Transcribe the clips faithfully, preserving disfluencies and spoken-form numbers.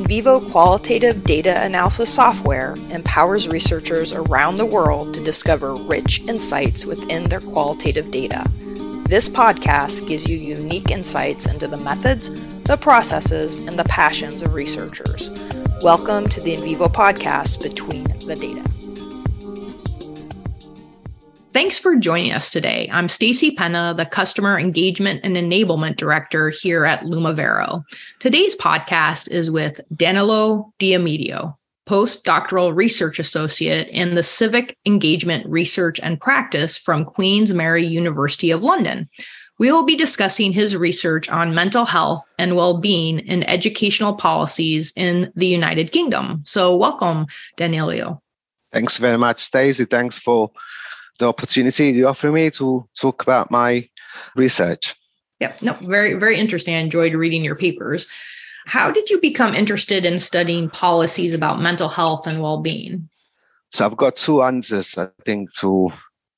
NVivo qualitative data analysis software empowers researchers around the world to discover rich insights within their qualitative data. This podcast gives you unique insights into the methods, the processes, and the passions of researchers. Welcome to the NVivo podcast, Between the Data. Thanks for joining us today. I'm Stacy Penna, the Customer Engagement and Enablement Director here at Lumivero. Today's podcast is with Danilo Diamedio, postdoctoral research associate in the Civic Engagement Research and Practice from Queen's Mary University of London. We will be discussing his research on mental health and well-being in educational policies in the United Kingdom. So welcome, Danilo. Thanks very much, Stacey. Thanks for the opportunity you offer me to talk about my research. Yeah, no, very, very interesting. I enjoyed reading your papers. How did you become interested in studying policies about mental health and well-being? So I've got two answers, I think, to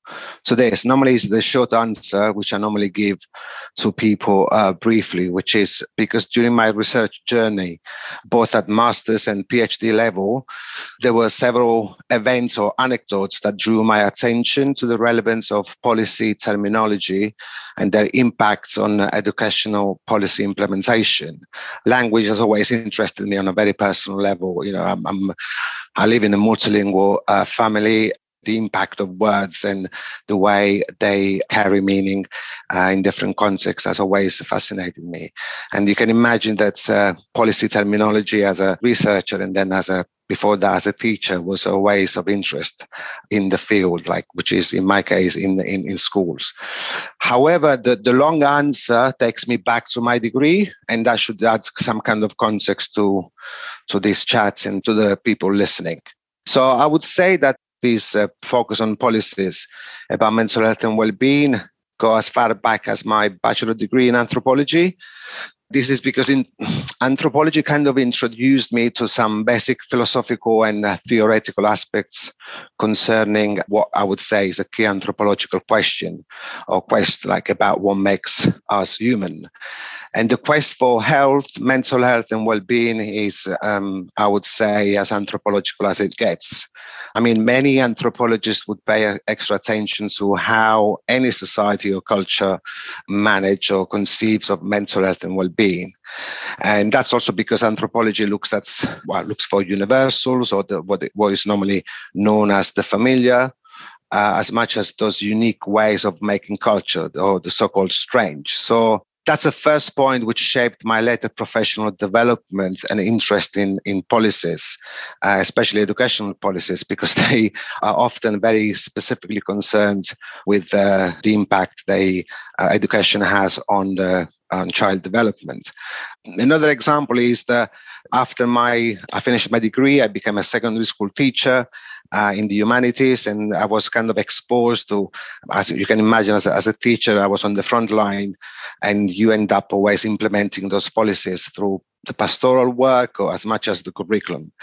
to this. Normally, it's the short answer, which I normally give to people uh, briefly, which is because during my research journey, both at master's and PhD level, there were several events or anecdotes that drew my attention to the relevance of policy terminology and their impacts on educational policy implementation. Language has always interested me on a very personal level. You know, I'm, I'm I live in a multilingual uh, family. The impact of words and the way they carry meaning uh, in different contexts has always fascinated me. And you can imagine that uh, policy terminology as a researcher and then as a before that as a teacher was always of interest in the field, like which is in my case in in, in schools. However, the, the long answer takes me back to my degree, and that should add some kind of context to to these chats and to the people listening. So I would say that this uh, focus on policies about mental health and well-being go as far back as my bachelor degree in anthropology. This is because in anthropology kind of introduced me to some basic philosophical and uh, theoretical aspects concerning what I would say is a key anthropological question or quest like about what makes us human. And the quest for health, mental health and well-being is, um, I would say, as anthropological as it gets. I mean, many anthropologists would pay extra attention to how any society or culture manage or conceives of mental health and well-being. And that's also because anthropology looks at, well, looks for universals or the, what, it, what is normally known as the familiar, uh, as much as those unique ways of making culture or the so-called strange. So that's the first point which shaped my later professional development and interest in, in policies, uh, especially educational policies, because they are often very specifically concerned with uh, the impact they uh, education has on the on child development. Another example is that after my I finished my degree, I became a secondary school teacher uh, in the humanities, and I was kind of exposed to, as you can imagine, as a, as a teacher, I was on the front line, and you end up always implementing those policies through the pastoral work or as much as the curriculum.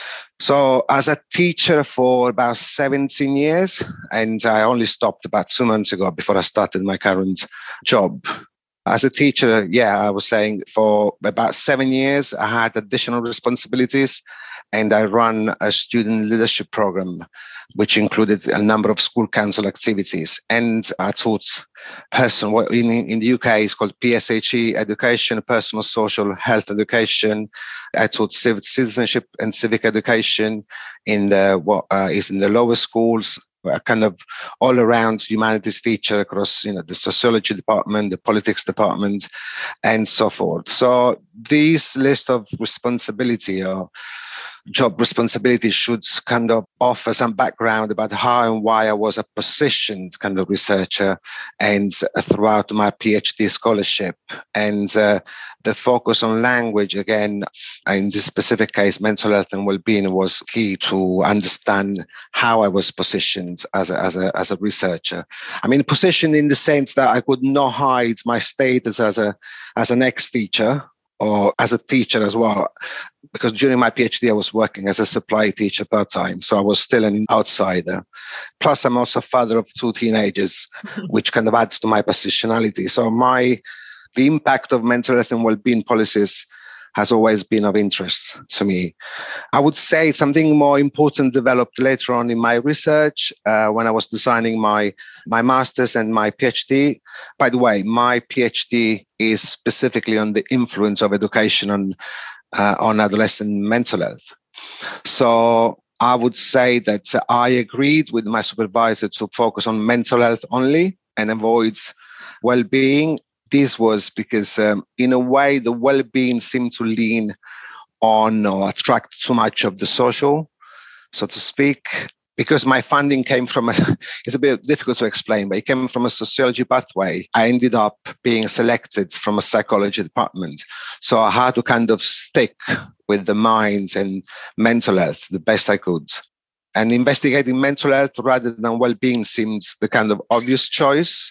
So as a teacher for about seventeen years, and I only stopped about two months ago before I started my current job. As a teacher, yeah, I was saying for about seven years, I had additional responsibilities, and I ran a student leadership program, which included a number of school council activities. And I taught person, what in, in the U K is called P S H E education, personal social health education. I taught civic citizenship and civic education in the what uh, is in the lower schools. A kind of all-around humanities teacher across, you know, the sociology department, the politics department, and so forth. So this list of responsibility or job responsibility should kind of offer some background about how and why I was a positioned kind of researcher and throughout my PhD scholarship. And uh, the focus on language, again, in this specific case, mental health and well-being was key to understand how I was positioned as a, as a, as a researcher. I mean, positioned in the sense that I could not hide my status as a as an ex-teacher or as a teacher as well, because during my PhD, I was working as a supply teacher part-time, so I was still an outsider. Plus, I'm also father of two teenagers, which kind of adds to my positionality. So my the impact of mental health and well-being policies has always been of interest to me. I would say something more important developed later on in my research uh, when I was designing my, my master's and my PhD. By the way, my PhD is specifically on the influence of education on, uh, on adolescent mental health. So I would say that I agreed with my supervisor to focus on mental health only and avoid well-being. This was because, um, in a way, the well-being seemed to lean on or attract too much of the social, so to speak. Because my funding came from, a, it's a bit difficult to explain, but it came from a sociology pathway. I ended up being selected from a psychology department. So I had to kind of stick with the minds and mental health the best I could. And investigating mental health rather than well-being seems the kind of obvious choice.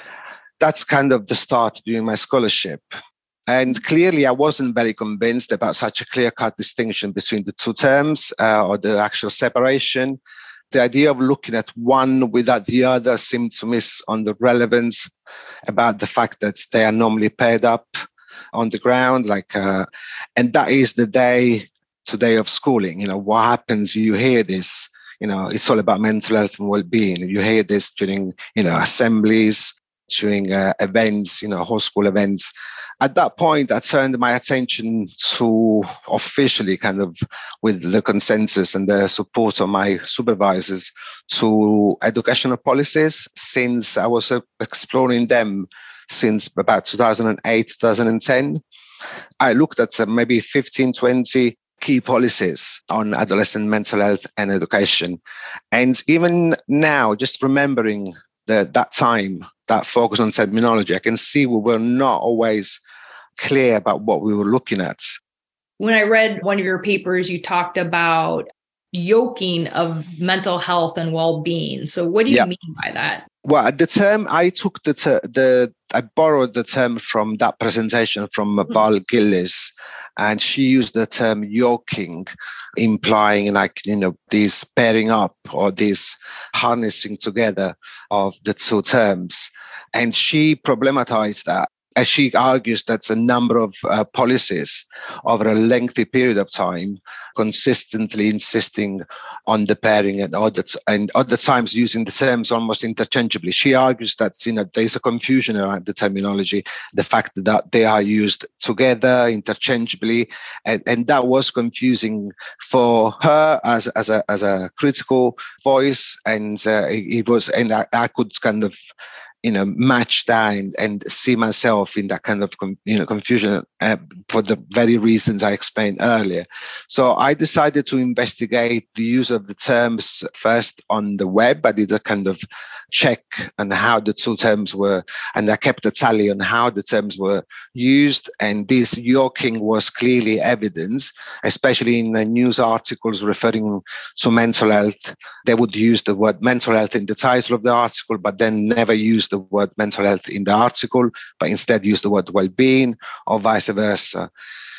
That's kind of the start during my scholarship. And clearly, I wasn't very convinced about such a clear-cut distinction between the two terms uh, or the actual separation. The idea of looking at one without the other seemed to miss on the relevance about the fact that they are normally paired up on the ground. Like, uh, and that is the day today of schooling. You know, what happens? You hear this. You know, it's all about mental health and well-being. You hear this during, you know, assemblies, during uh, events, you know, whole school events. At that point, I turned my attention to officially kind of with the consensus and the support of my supervisors to educational policies, since I was uh, exploring them since about two thousand eight, two thousand ten. I looked at uh, maybe fifteen, twenty key policies on adolescent mental health and education. And even now, just remembering the, that time, that focus on terminology, I can see we were not always clear about what we were looking at. When I read one of your papers, you talked about yoking of mental health and well-being. So what do you yeah. mean by that? Well, the term, I took the, ter- the I borrowed the term from that presentation from mm-hmm. Val Gillis, and she used the term yoking, implying like, you know, this pairing up or this harnessing together of the two terms. And she problematized that. As she argues that a number of uh, policies over a lengthy period of time consistently insisting on the pairing and other, t- and other times using the terms almost interchangeably. She argues that, you know, there's a confusion around the terminology, the fact that they are used together interchangeably, and, and that was confusing for her as, as, a, as a critical voice. And uh, it was, and I, I could kind of, you know, match that and, and see myself in that kind of, you know, confusion uh, for the very reasons I explained earlier. So I decided to investigate the use of the terms first on the web. I did a kind of check on how the two terms were, and I kept a tally on how the terms were used. And this yoking was clearly evidence, especially in the news articles referring to mental health. They would use the word mental health in the title of the article, but then never use the word mental health in the article, but instead use the word well-being, or vice versa.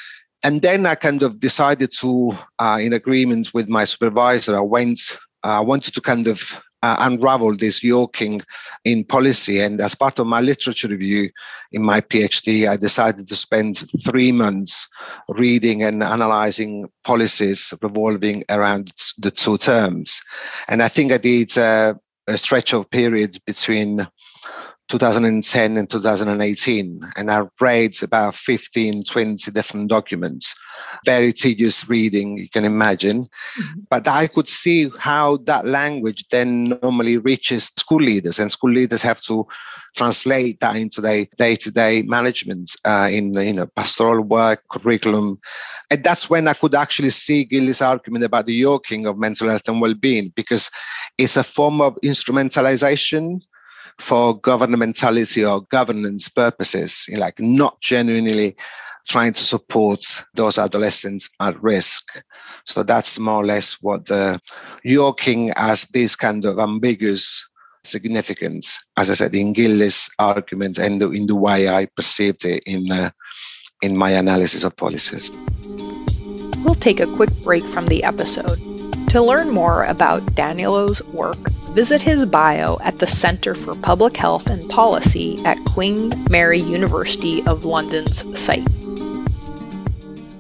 And then I kind of decided to, uh, in agreement with my supervisor, I went, I uh, wanted to kind of uh, unravel this yoking in policy. And as part of my literature review in my PhD, I decided to spend three months reading and analyzing policies revolving around the two terms. And I think I did uh, a stretch of period between two thousand ten and two thousand eighteen, and I read about fifteen, twenty different documents. Very tedious reading, you can imagine. Mm-hmm. But I could see how that language then normally reaches school leaders, and school leaders have to translate that into their day-to-day management uh, in, you know, pastoral work, curriculum. And that's when I could actually see Gillis' argument about the yoking of mental health and well-being, because it's a form of instrumentalization for governmentality or governance purposes, you know, like not genuinely trying to support those adolescents at risk. So that's more or less what the yoking as this kind of ambiguous significance, as I said, in Gillis' argument and in the way I perceived it in, uh, in my analysis of policies. We'll take a quick break from the episode. To learn more about Danielo's work, visit his bio at the Centre for Public Health and Policy at Queen Mary University of London's site.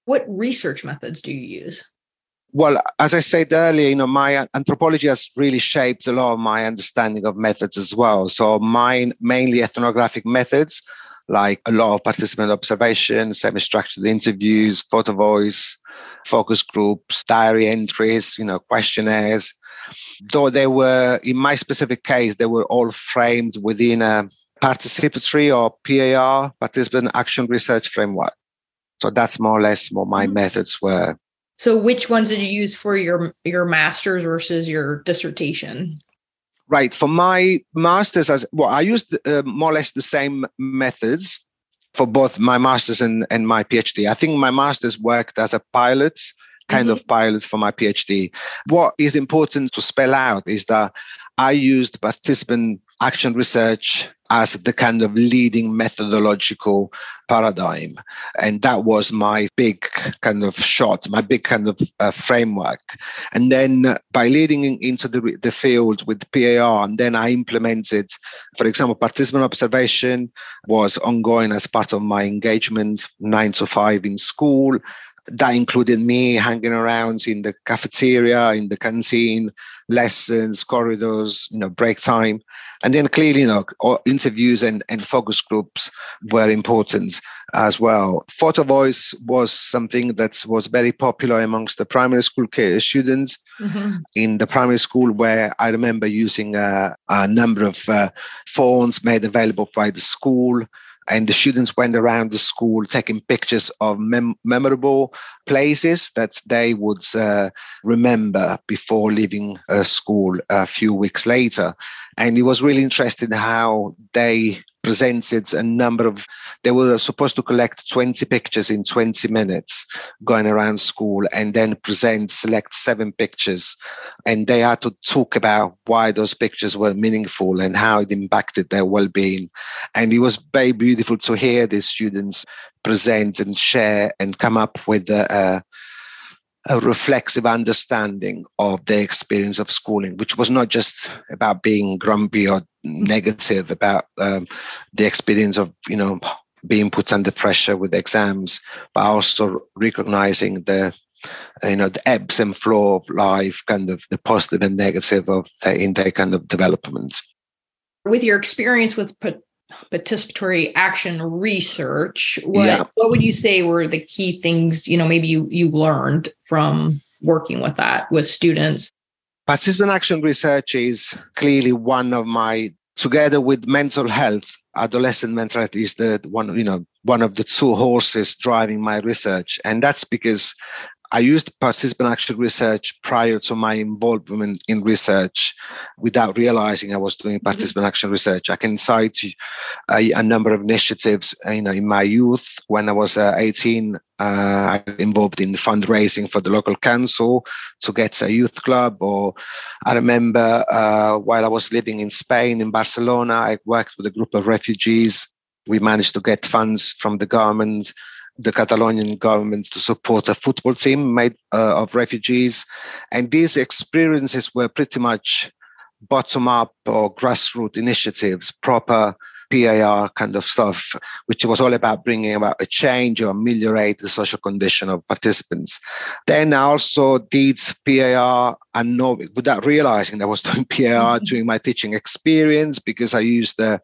What research methods do you use? Well, as I said earlier, you know, my anthropology has really shaped a lot of my understanding of methods as well. So mine, mainly ethnographic methods, like a lot of participant observation, semi-structured interviews, photo voice, focus groups, diary entries, you know, questionnaires. Though they were, in my specific case, they were all framed within a participatory or P A R, participant action research framework. So that's more or less what my mm-hmm. methods were. So which ones did you use for your, your master's versus your dissertation? Right. For my master's, as well, I used uh, more or less the same methods for both my master's and, and my PhD. I think my master's worked as a pilot, kind mm-hmm. of pilot for my PhD. What is important to spell out is that I used participant action research as the kind of leading methodological paradigm. And that was my big kind of shot, my big kind of uh, framework. And then uh, by leading in, into the, the field with P A R, and then I implemented, for example, participant observation was ongoing as part of my engagement, nine to five in school. That included me hanging around in the cafeteria, in the canteen, lessons, corridors, you know, break time. And then clearly, you know, interviews and, and focus groups were important as well. Photo voice was something that was very popular amongst the primary school students mm-hmm. in the primary school, where I remember using a, a number of uh, phones made available by the school. And the students went around the school taking pictures of mem- memorable places that they would uh, remember before leaving uh, school a few weeks later. And it was really interesting how they presented a number of, they were supposed to collect twenty pictures in twenty minutes going around school and then present, select seven pictures. And they had to talk about why those pictures were meaningful and how it impacted their well-being. And it was very beautiful to hear the students present and share and come up with a, a a reflexive understanding of their experience of schooling, which was not just about being grumpy or negative about um, the experience of, you know, being put under pressure with exams, but also recognizing the, you know, the ebbs and flow of life, kind of the positive and negative of uh, in their kind of development. With your experience with participatory action research, what, yeah. what would you say were the key things, you know, maybe you, you learned from working with that with students? Participant action research is clearly one of my, together with mental health, adolescent mental health is the one, you know, one of the two horses driving my research. And that's because I used participant action research prior to my involvement in research without realizing I was doing participant action research. I can cite a, a number of initiatives, you know, in my youth. When I was uh, eighteen, uh, I was involved in fundraising for the local council to get a youth club. Or I remember uh, while I was living in Spain, in Barcelona, I worked with a group of refugees. We managed to get funds from the government, the Catalonian government, to support a football team made uh, of refugees. And these experiences were pretty much bottom-up or grassroots initiatives, proper P A R kind of stuff, which was all about bringing about a change or ameliorate the social condition of participants. Then I also did P A R and know, without realizing that I was doing P A R during my teaching experience, because I used the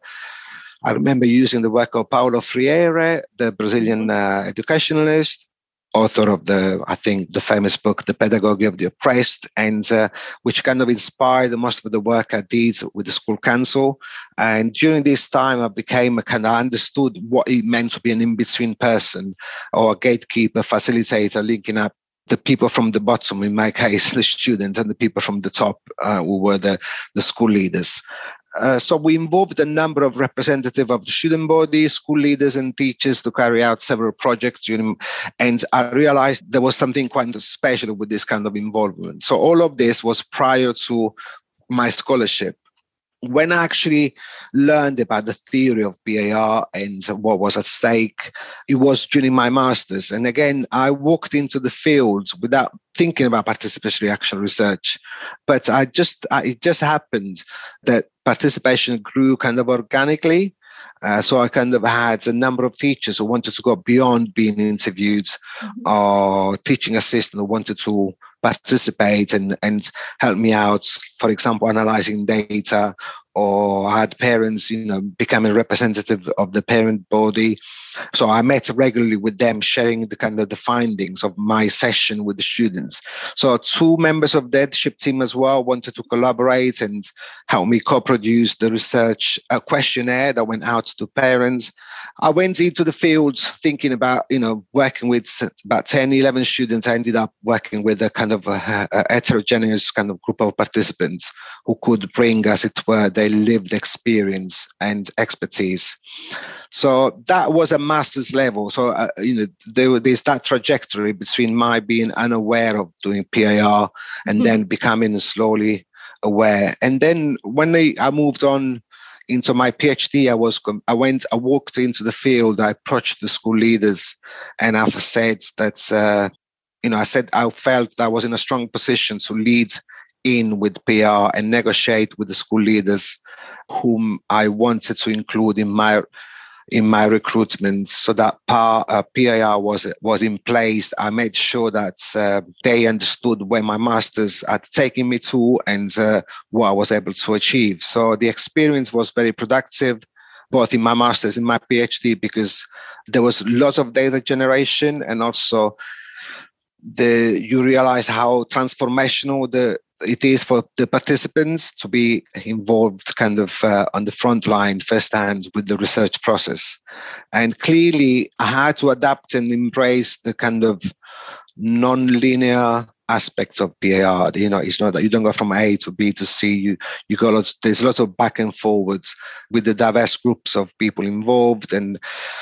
I remember using the work of Paulo Freire, the Brazilian uh, educationalist, author of the, I think, the famous book, The Pedagogy of the Oppressed, and uh, which kind of inspired most of the work I did with the school council. And during this time, I became a kind of understood what it meant to be an in-between person or a gatekeeper, facilitator, linking up the people from the bottom, in my case, the students, and the people from the top, uh, who were the, the school leaders. Uh, so we involved a number of representatives of the student body, school leaders and teachers to carry out several projects. And I realized there was something quite special with this kind of involvement. So all of this was prior to my scholarship. When I actually learned about the theory of P A R and what was at stake, it was during my master's. And again, I walked into the field without thinking about participatory action research. But I just, I, it just happened that participation grew kind of organically. Uh, so I kind of had a number of teachers who wanted to go beyond being interviewed, mm-hmm. or teaching assistant who wanted to participate and, and help me out, for example, analyzing data, or I had parents, you know, becoming representative of the parent body. So I met regularly with them, sharing the kind of the findings of my session with the students. So two members of the headship team as well wanted to collaborate and help me co-produce the research a questionnaire that went out to parents. I went into the field thinking about, you know, working with about ten, eleven students. I ended up working with a kind of a, a heterogeneous kind of group of participants who could bring, as it were, their lived experience and expertise. So that was a master's level. So, uh, you know, there, there's that trajectory between my being unaware of doing P I R and mm-hmm. then becoming slowly aware. And then when I, I moved on into my PhD, I was, I went, I walked into the field, I approached the school leaders, and I've said that, uh, you know, I said I felt I was in a strong position to lead in with P I R and negotiate with the school leaders whom I wanted to include in my in my recruitment, so that part, uh, P I R was was in place. I made sure that uh, they understood where my masters had taken me to and uh, what I was able to achieve. So the experience was very productive, both in my masters and my PhD, because there was lots of data generation, and also the you realize how transformational the it is for the participants to be involved kind of uh, on the front line firsthand with the research process. And clearly I had to adapt and embrace the kind of non-linear aspects of P I R. You know, it's not that you don't go from A to B to C. You you go lots, there's lots of back and forwards with the diverse groups of people involved, and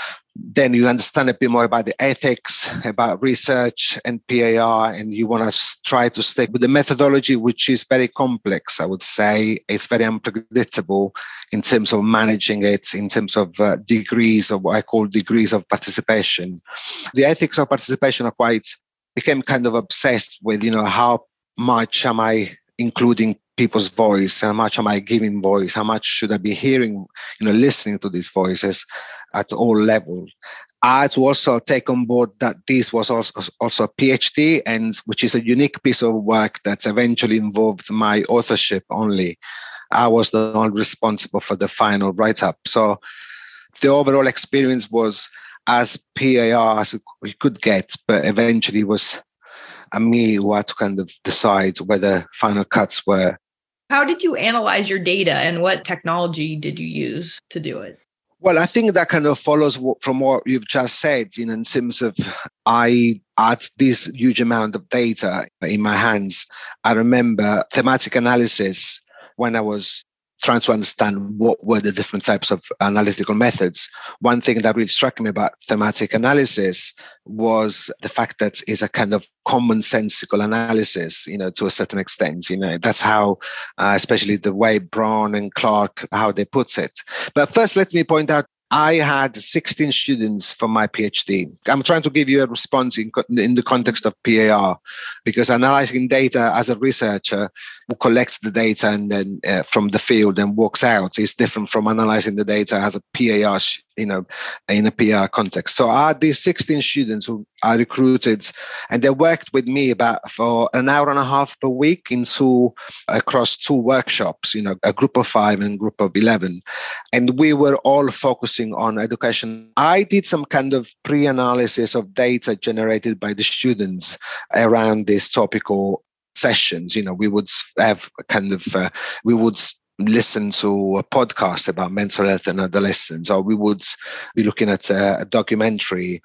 then you understand a bit more about the ethics, about research and P I R, and you want to try to stick with the methodology, which is very complex, I would say. It's very unpredictable in terms of managing it, in terms of uh, degrees of what I call degrees of participation. The ethics of participation are quite, became kind of obsessed with, you know, how much am I including people's voice, how much am I giving voice, how much should I be hearing, you know, listening to these voices at all levels. I had to also take on board that this was also, also a PhD, and which is a unique piece of work that eventually involved my authorship only. I was the one responsible for the final write-up. So the overall experience was as P I R as we could get, but eventually was a me who had to kind of decide whether final cuts were. How did you analyze your data, and what technology did you use to do it? Well, I think that kind of follows from what you've just said, you know, in terms of I had this huge amount of data in my hands. I remember thematic analysis when I was trying to understand what were the different types of analytical methods. One thing that really struck me about thematic analysis was the fact that it's a kind of commonsensical analysis, you know, to a certain extent. You know, that's how, uh, especially the way Braun and Clark, how they put it. But first, let me point out, I had sixteen students for my PhD. I'm trying to give you a response in, in the context of P I R, because analyzing data as a researcher who collects the data and then uh, from the field and walks out is different from analyzing the data as a P I R, you know, in a P I R context. So I had these sixteen students who I recruited, and they worked with me about for an hour and a half per week into across two workshops, you know, a group of five and a group of eleven. And we were all focusing on education. I did some kind of pre-analysis of data generated by the students around these topical sessions. You know, we would have kind of, uh, we would listen to a podcast about mental health and adolescence, or we would be looking at a, a documentary,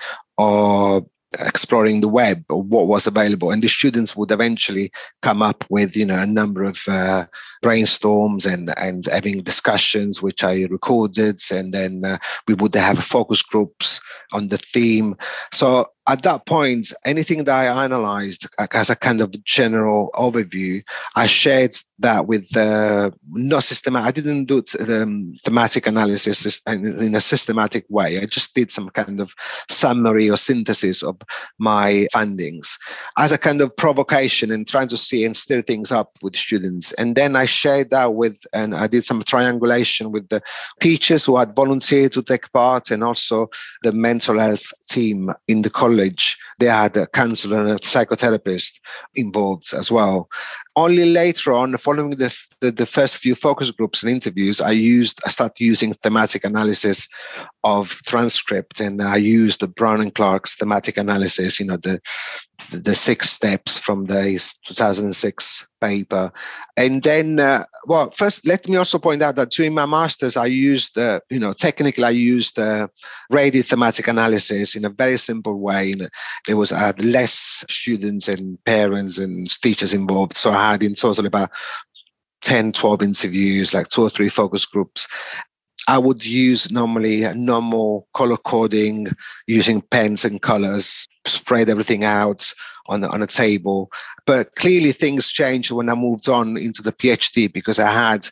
or exploring the web, or what was available. And the students would eventually come up with, you know, a number of uh, brainstorms and, and having discussions, which I recorded. And then uh, we would have focus groups on the theme. So at that point, anything that I analyzed as a kind of general overview, I shared that with uh, not systematic. I didn't do the um, thematic analysis in a systematic way. I just did some kind of summary or synthesis of my findings as a kind of provocation and trying to see and stir things up with students. And then I shared that with, and I did some triangulation with the teachers who had volunteered to take part, and also the mental health team in the college. They had a counselor and a psychotherapist involved as well. Only later on, following the, the, the first few focus groups and interviews, I used I started using thematic analysis of transcript, and I used the Brown and Clark's thematic analysis, you know, the the six steps from the two thousand six paper. And then, uh, well, first, let me also point out that during my master's, I used, uh, you know, technically, I used uh, rated thematic analysis in a very simple way. And there was I had less students and parents and teachers involved. So I had in total about ten, twelve interviews, like two or three focus groups. I would use normally a normal color coding using pens and colors, spread everything out on, on a table. But clearly things changed when I moved on into the PhD, because I had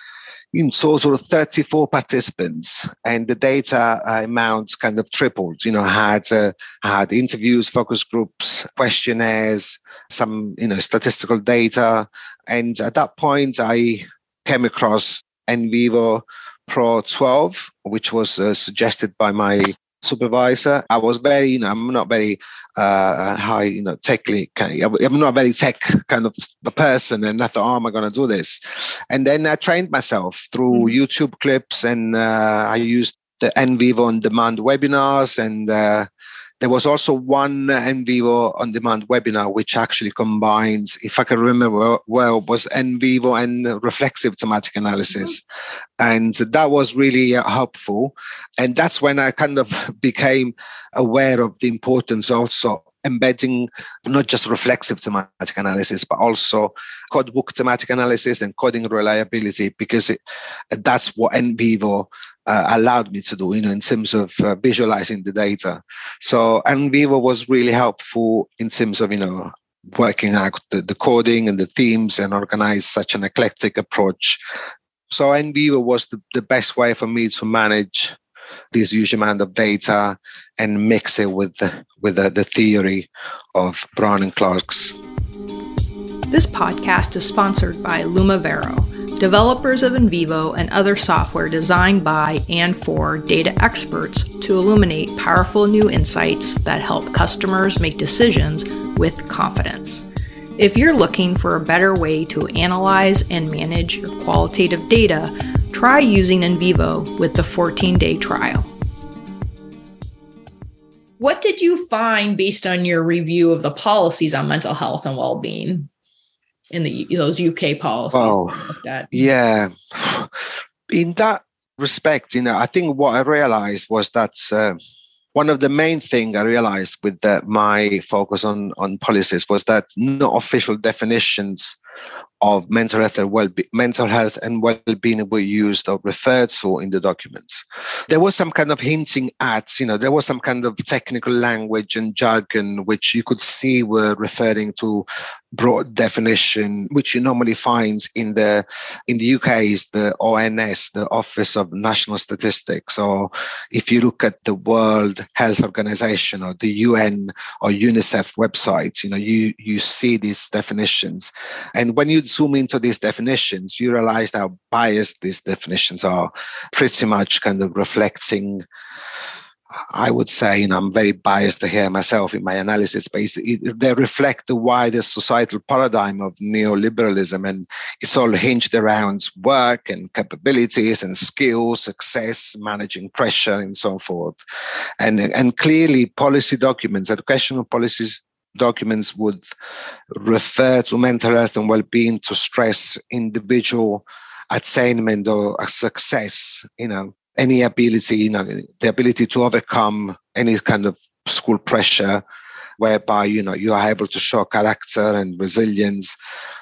in total thirty-four participants, and the data amount kind of tripled. You know, I had, uh, had interviews, focus groups, questionnaires, some, you know, statistical data. And at that point, I came across NVivo Pro twelve, which was uh, suggested by my supervisor. I was very, you know, I'm not very uh, high, you know, technically, I'm not a very tech kind of a person. And I thought, oh, am I going to do this? And then I trained myself through mm-hmm. YouTube clips, and uh, I used the NVivo on demand webinars. And uh, there was also one NVivo on demand webinar, which actually combines, if I can remember well, was NVivo and reflexive thematic analysis. Mm-hmm. And that was really uh, helpful. And that's when I kind of became aware of the importance also embedding not just reflexive thematic analysis, but also code book thematic analysis and coding reliability, because it, that's what NVivo uh, allowed me to do, you know, in terms of uh, visualizing the data. So NVivo was really helpful in terms of, you know, working out the, the coding and the themes and organize such an eclectic approach. So NVivo was the, the best way for me to manage this huge amount of data and mix it with the, with the, the theory of Brown and Clark's. This podcast is sponsored by Lumivero, developers of NVivo and other software designed by and for data experts to illuminate powerful new insights that help customers make decisions with confidence. If you're looking for a better way to analyze and manage your qualitative data, try using NVivo with the fourteen-day trial. What did you find based on your review of the policies on mental health and well-being in the those U K policies? Oh, that yeah. In that respect, you know, I think what I realized was that uh, one of the main things I realized with the, my focus on, on policies was that no official definitions of mental health and well-being, mental health and well-being were used or referred to in the documents. There was some kind of hinting at, you know, there was some kind of technical language and jargon which you could see were referring to broad definition, which you normally find in the in the U K is the O N S, the Office of National Statistics. Or if you look at the World Health Organization or the U N or UNICEF website, you know, you you see these definitions. And when you zoom into these definitions, you realize how biased these definitions are, pretty much kind of reflecting, I would say, you know, I'm very biased here myself in my analysis, but it, they reflect the wider societal paradigm of neoliberalism, and it's all hinged around work and capabilities and skills, success, managing pressure, and so forth. And, and clearly, policy documents, educational policies documents would refer to mental health and well-being to stress individual attainment or success, you know, any ability, you know, the ability to overcome any kind of school pressure, whereby, you know, you are able to show character and resilience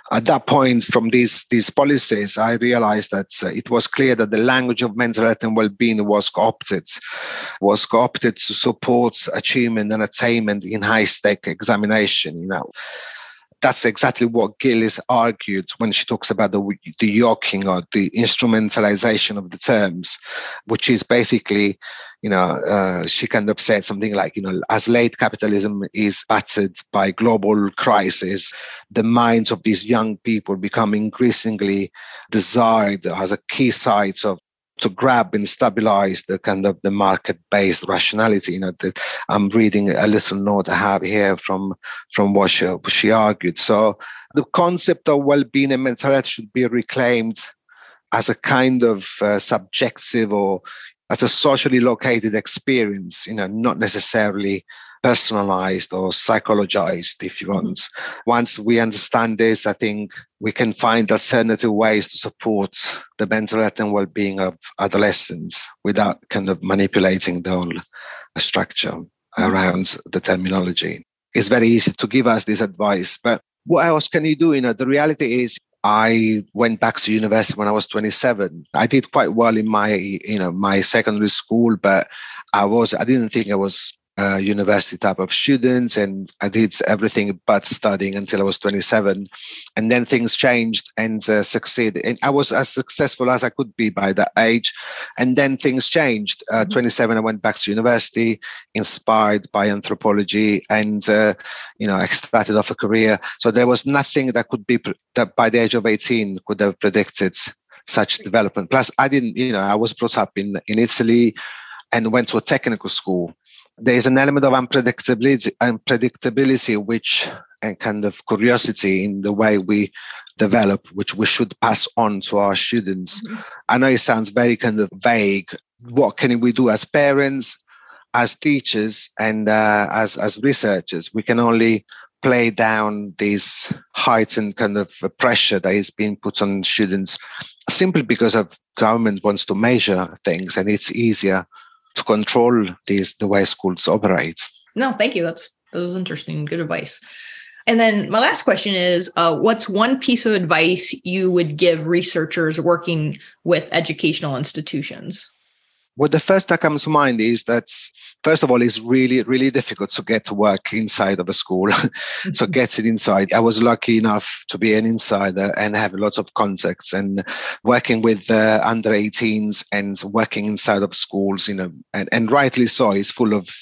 At that point, from these, these policies, I realized that uh, it was clear that the language of mental health and well-being was co-opted, was co-opted to support achievement and attainment in high-stake examination. You know, that's exactly what Gillis argued when she talks about the, the yoking or the instrumentalization of the terms, which is basically, you know, uh, she kind of said something like, you know, as late capitalism is battered by global crisis, the minds of these young people become increasingly desired as a key site of to grab and stabilize the kind of the market-based rationality. You know, that I'm reading a little note I have here from, from what she, she argued. So the concept of well-being and mental health should be reclaimed as a kind of uh, subjective or as a socially located experience, you know, not necessarily personalized or psychologized, if you want. Once we understand this, I think we can find alternative ways to support the mental health and well-being of adolescents without kind of manipulating the whole structure around the terminology. It's very easy to give us this advice, but what else can you do? You know, the reality is I went back to university when I was twenty-seven. I did quite well in my, you know, my secondary school, but I was, I didn't think I was Uh, university type of students, and I did everything but studying until I was twenty-seven, and then things changed and uh, succeeded. And I was as successful as I could be by that age, and then things changed. Uh, mm-hmm. twenty-seven, I went back to university, inspired by anthropology, and uh, you know, I started off a career. So there was nothing that could be that by the age of eighteen could have predicted such development. Plus, I didn't, you know, I was brought up in in Italy and went to a technical school. There's an element of unpredictability, unpredictability, which and kind of curiosity in the way we develop, which we should pass on to our students. Mm-hmm. I know it sounds very kind of vague. What can we do as parents, as teachers, and uh, as as researchers? We can only play down this heightened kind of pressure that is being put on students simply because of government wants to measure things, and it's easier to control these, the way schools operate. No, thank you. That's, that was interesting. Good advice. And then my last question is, uh, what's one piece of advice you would give researchers working with educational institutions? Well, the first that comes to mind is that, first of all, it's really, really difficult to get to work inside of a school. So getting inside, I was lucky enough to be an insider and have lots of contacts, and working with uh, under eighteens and working inside of schools, you know, and, and rightly so, is full of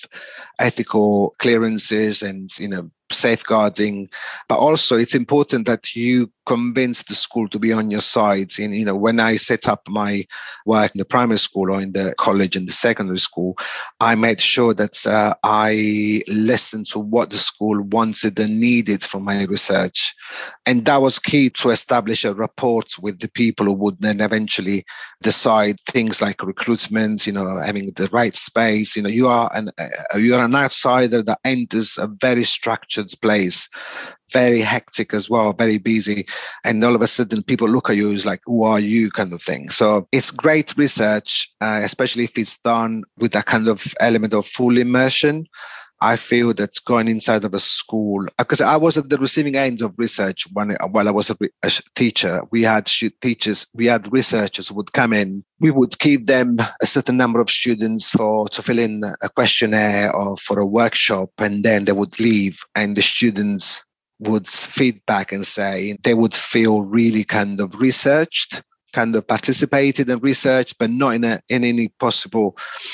ethical clearances and, you know, safeguarding, but also it's important that you convince the school to be on your side. And, you know, when I set up my work in the primary school or in the college and the secondary school, I made sure that uh, I listened to what the school wanted and needed from my research. And that was key to establish a rapport with the people who would then eventually decide things like recruitment, you know, having the right space. You know, you are an, uh, you are an outsider that enters a very structured place, very hectic as well, very busy, and all of a sudden people look at you as like, who are you, kind of thing. So it's great research, uh, especially if it's done with that kind of element of full immersion. I feel that going inside of a school, because I was at the receiving end of research when while I was a, a teacher. We had teachers, we had researchers who would come in. We would give them a certain number of students for to fill in a questionnaire or for a workshop, and then they would leave, and the students would feedback and say they would feel really kind of researched, kind of participated in research, but not in a in any possible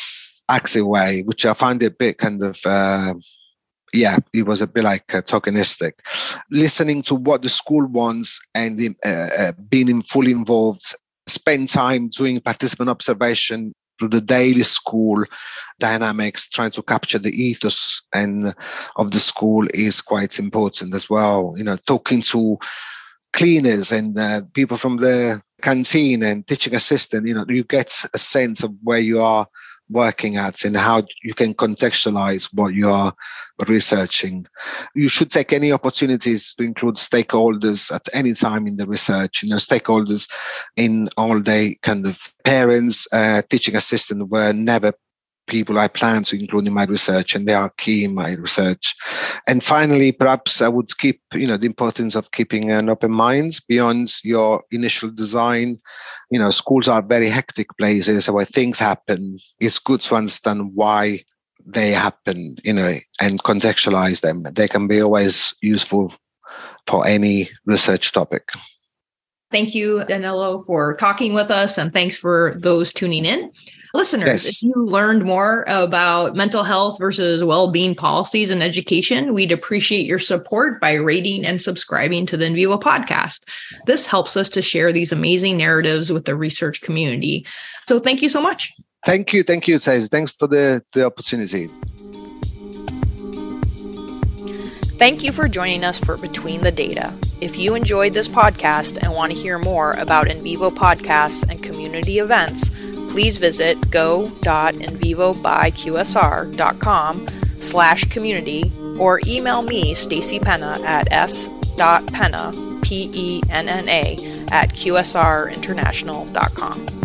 active way, which I find a bit kind of, uh, yeah, it was a bit like uh, tokenistic. Listening to what the school wants and uh, uh, being in, fully involved, spend time doing participant observation through the daily school dynamics, trying to capture the ethos and of the school is quite important as well. You know, talking to cleaners and uh, people from the canteen and teaching assistant, you know, you get a sense of where you are working at and how you can contextualize what you are researching. You should take any opportunities to include stakeholders at any time in the research. You know, stakeholders in all day kind of parents, uh, teaching assistant were never people I plan to include in my research, and they are key in my research. And finally, perhaps I would keep, you know, the importance of keeping an open mind beyond your initial design. You know, schools are very hectic places where things happen. It's good to understand why they happen, you know, and contextualize them. They can be always useful for any research topic. Thank you, Danilo, for talking with us, and thanks for those tuning in. Listeners, yes. If you learned more about mental health versus well-being policies in education, we'd appreciate your support by rating and subscribing to the NVivo podcast. This helps us to share these amazing narratives with the research community. So thank you so much. Thank you. Thank you, Thais. Thanks for the, the opportunity. Thank you for joining us for Between the Data. If you enjoyed this podcast and want to hear more about NVivo podcasts and community events, please visit go.nvivobyqsr.com slash community or email me, Stacy Penna, at s.penna, P E N N A, at qsrinternational dot com.